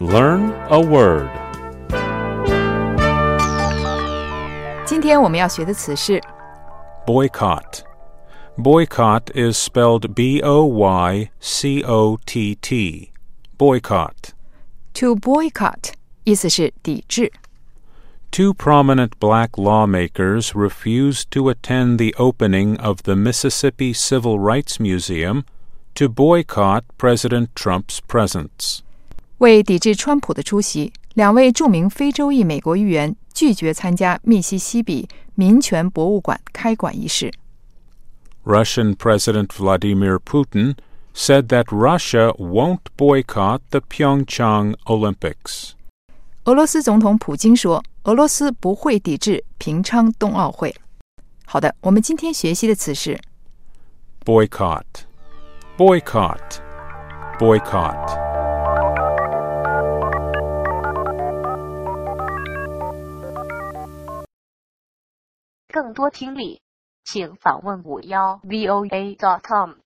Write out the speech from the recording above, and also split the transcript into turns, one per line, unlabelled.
Learn a word.
今天我们要学的词是
Boycott. Boycott is spelled B-O-Y-C-O-T-T. Boycott.
to boycott， 意思是抵制。
Two prominent black lawmakers refused to attend the opening of the Mississippi Civil Rights Museum to boycott President Trump's presence.
为抵制川普的出席，两位著名非洲裔美国议员拒绝参加密西西比民权博物馆开馆仪式。
Russian President Vladimir Putin said that Russia won't boycott the Pyeongchang Olympics.
俄罗斯总统普京说，俄罗斯不会抵制平昌冬奥会。好的，我们今天学习的词是
Boycott. Boycott. Boycott.
更多听力，请访问51voa.com。